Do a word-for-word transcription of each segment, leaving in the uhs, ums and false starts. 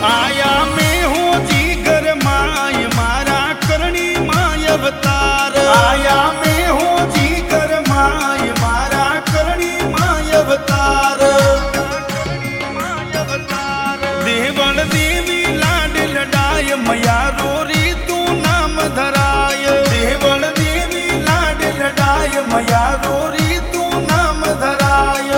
आया मैं हूँ जी घर माय मारा करणी माय अवतार। आया मैं हूँ जी घर माय मारा करणी माय अवतार। देवल देवी लाड लडाय मया रोरी तू नाम धराय। देवल देवी लाड लडाय मया रोरी तू नाम धराय।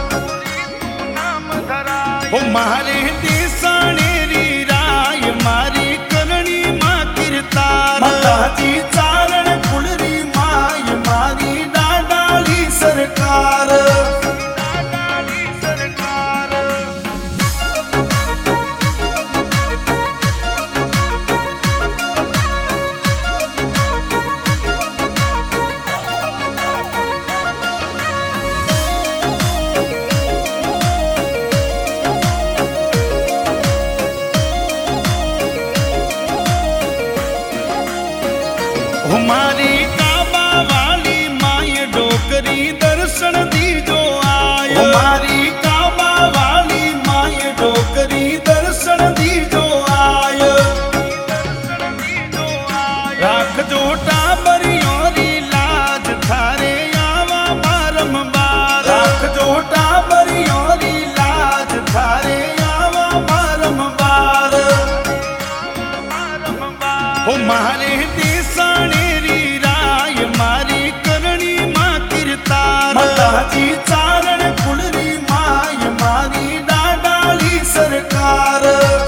ओ मारे देसाणेरी राय मारी करणी मा कीर्तार। माताजी चारण कुळरी माय मारी डाडाळी सरकार। हमारी काबा वाली माय डोकरी दर्शन दीजो आय। हमारी काबा वाली माय डोकरी दर्शन दीजो आय। राख जो टाबरियोरी लाज थारे आवा बारंबार। राख जो टाबरियोरी लाज थारे आवा बारंबार। हो मारे देसाणेरी राय मारी करणी मा कीर्तार। माताजी चारण कुळरी माय मारी डाडाळी सरकार।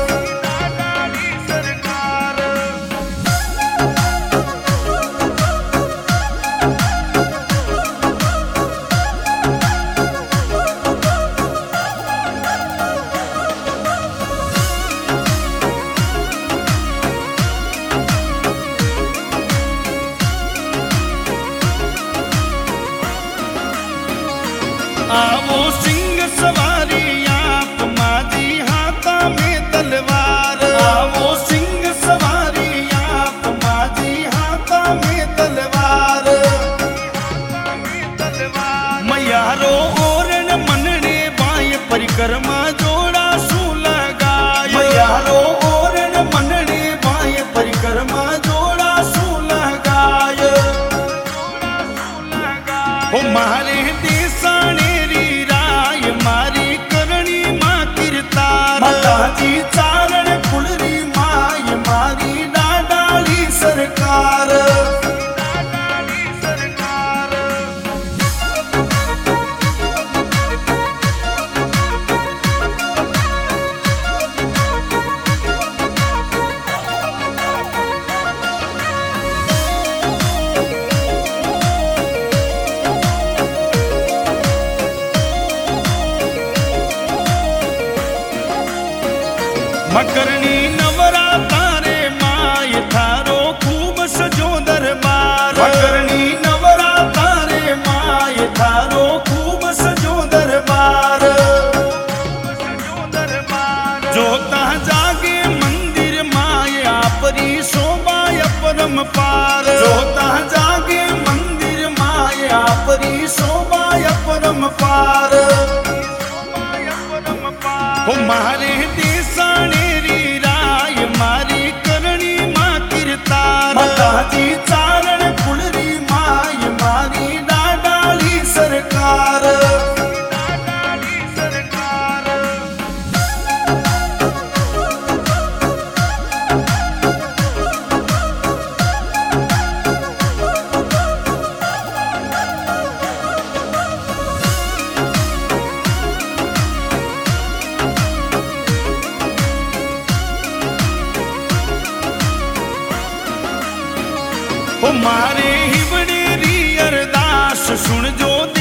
आवो सिंह सवारी आप माजी हाथा में तलवार। आवो सिंह सवारी आप माजी हाथा में तलवार। मयारो ओरण मनने बाय परिक्रमा जोड़ा सू लगाय। मयारो ओरण मनने बाय परिक्रमा जोड़ा सू लगाय। हो मारे देसाणेरी राय मारी करणी मा कीर्तार। माताजी चारण कुळरी माय मारी डाडाळी सरकार। मकरणी नवरातारे माय थारो खूब सजो दरबार। मकरणी नवरातारे माय थारो खूब सजो दरबार। जोता जागे मंदिर माय आपरी शोभा अपरंपार। जोता जागे मंदिर माय आपरी शोभा अपरंपार। हो मारे देसाणेरी राय मारी करणी मा कीर्तार। माताजी चारण कुळरी माय मारी डाडाळी सरकार। हो मारे हिवड़ेरी अरदास सुन जो